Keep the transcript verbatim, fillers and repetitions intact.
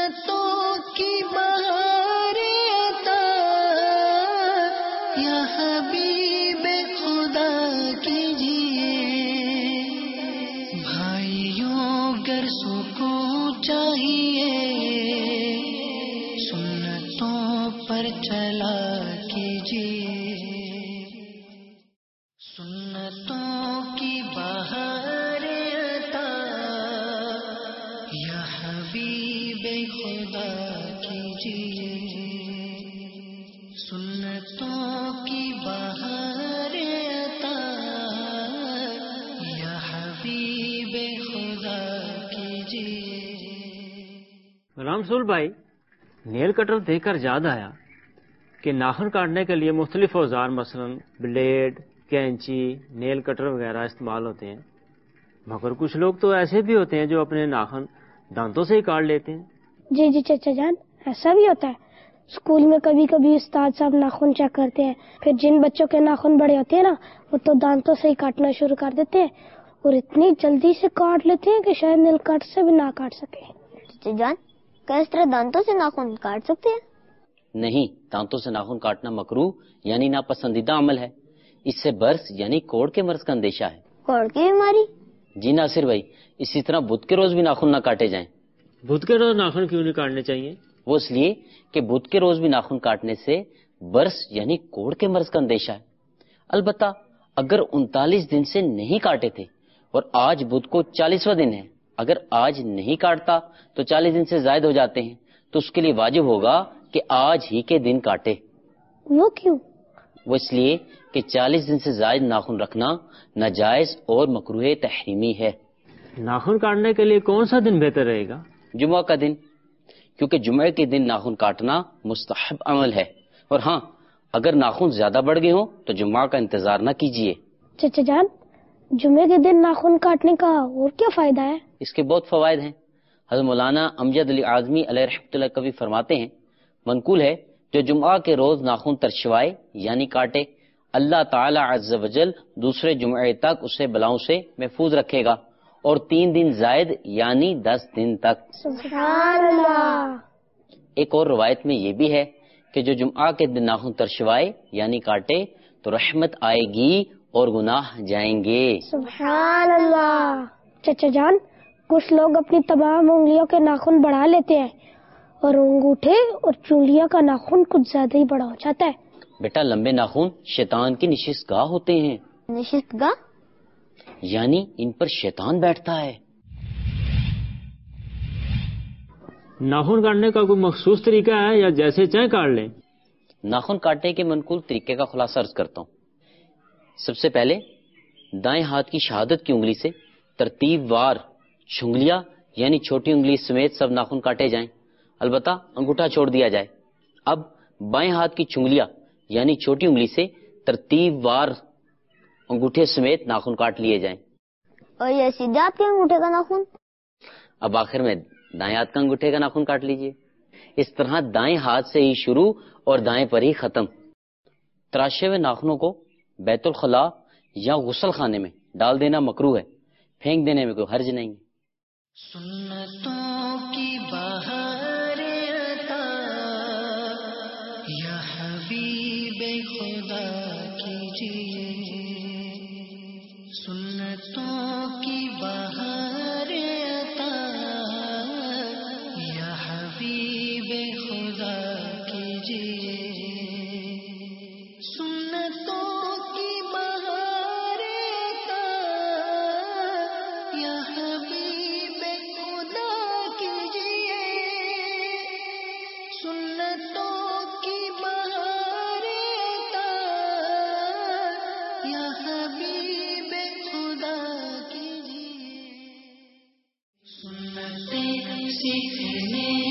سنتوں کی بہار عطا یا حبیب خدا کیجیے. بھائیوں گر سکون چاہیے سنتوں پر چلا کیجیے. سنتوں کی بہار عطا یا حبیب خدا کیجیے. سنتوں کی بہار عطا یا حبیب خدا کیجیے. غلام رسول بھائی، نیل کٹر دیکھ کر یاد آیا کہ ناخن کاٹنے کے لیے مختلف اوزار مثلا بلیڈ، کینچی، نیل کٹر وغیرہ استعمال ہوتے ہیں، مگر کچھ لوگ تو ایسے بھی ہوتے ہیں جو اپنے ناخن دانتوں سے ہی کاٹ لیتے ہیں. جی جی چچا جان، ایسا بھی ہوتا ہے. اسکول میں کبھی کبھی استاد صاحب ناخن چیک کرتے ہیں، پھر جن بچوں کے ناخن بڑے ہوتے ہیں نا، وہ تو دانتوں سے ہی کاٹنا شروع کر دیتے ہیں اور اتنی جلدی سے کاٹ لیتے ہیں کہ شاید نیل کٹ سے بھی نہ کاٹ سکے. چچا جان، کیا اس طرح دانتوں سے ناخن کاٹ سکتے ہیں؟ نہیں، دانتوں سے ناخن کاٹنا مکروہ یعنی ناپسندیدہ عمل ہے. اس سے برس یعنی کوڑ کے مرض کا اندیشہ ہے. کوڑ کی بیماری؟ جی ناصر بھائی، اسی طرح بدھ کے روز بھی ناخن نہ کاٹے جائیں. بدھ کے روز ناخن کیوں نہیں کاٹنے چاہیے؟ وہ اس لیے کہ بدھ کے روز بھی ناخن کاٹنے سے برس یعنی کوڑ کے مرض کا اندیشہ ہے. البتہ اگر انتالیس دن سے نہیں کاٹے تھے اور آج بدھ کو چالیسواں دن ہے، اگر آج نہیں کاٹتا تو چالیس دن سے زائد ہو جاتے ہیں، تو اس کے لیے واجب ہوگا کہ آج ہی کے دن کاٹے. وہ کیوں؟ وہ اس لیے کہ چالیس دن سے زائد ناخن رکھنا ناجائز اور مکروہ تحریمی ہے. ناخن کاٹنے کے لیے کون سا دن بہتر رہے گا؟ جمعہ کا دن، کیونکہ جمعہ کے دن ناخن کاٹنا مستحب عمل ہے. اور ہاں، اگر ناخن زیادہ بڑھ گئے ہوں تو جمعہ کا انتظار نہ کیجیے. چچا جان، جمعے کے دن ناخن کاٹنے کا اور کیا فائدہ ہے؟ اس کے بہت فوائد ہیں. حضرت مولانا امجد علی اعظمی علیہ رحمۃ اللہ کبھی فرماتے ہیں، منقول ہے جو جمعہ کے روز ناخن ترشوائے یعنی کاٹے، اللہ تعالی عز وجل دوسرے جمعے تک اسے بلاؤں سے محفوظ رکھے گا، اور تین دن زائد یعنی دس دن تک. سبحان اللہ. ایک اور روایت میں یہ بھی ہے کہ جو جمعہ کے دن ناخن ترشوائے یعنی کاٹے تو رحمت آئے گی اور گناہ جائیں گے. سبحان اللہ. چچا جان، کچھ لوگ اپنی تمام انگلیوں کے ناخن بڑھا لیتے ہیں اور انگوٹھے اور چونلیاں کا ناخن کچھ زیادہ ہی بڑا ہو جاتا ہے. بیٹا، لمبے ناخن شیطان کی نشست گاہ ہوتے ہیں. نشست گاہ یعنی ان پر شیطان بیٹھتا ہے. ناخن کاٹنے کا کوئی مخصوص طریقہ ہے یا جیسے چاہیں کاٹ لیں؟ ناخن کاٹنے کے منقول طریقے کا خلاصہ عرض کرتا ہوں. سب سے پہلے دائیں ہاتھ کی شہادت کی انگلی سے ترتیب وار چھنگلیاں یعنی چھوٹی انگلی سمیت سب ناخن کاٹے جائیں، البتہ انگوٹھا چھوڑ دیا جائے. اب بائیں ہاتھ کی چھنگلیاں یعنی چھوٹی انگلی سے ترتیب وار انگوٹھے سمیت ناخن کاٹ لیے جائیں. اور یہ سیدھے ہاتھ کے انگوٹھے کا ناخن؟ اب آخر میں دائیں ہاتھ کا انگوٹھے کا ناخن کاٹ لیجئے. اس طرح دائیں ہاتھ سے ہی شروع اور دائیں پر ہی ختم. تراشے ہوئے ناخنوں کو بیت الخلاء یا غسل خانے میں ڈال دینا مکروہ ہے، پھینک دینے میں کوئی حرج نہیں. سنتوں کی بہار عطا یا حبیب خدا کیجیے. سنتوں کی بہار عطا یا حبیب خدا کیجیے. سنتوں کی بہار عطا یا حبیب خدا کیجیے. سنتوں کی بہار عطا یا حبیب خدا کیجیے. سنتیں سیکھنے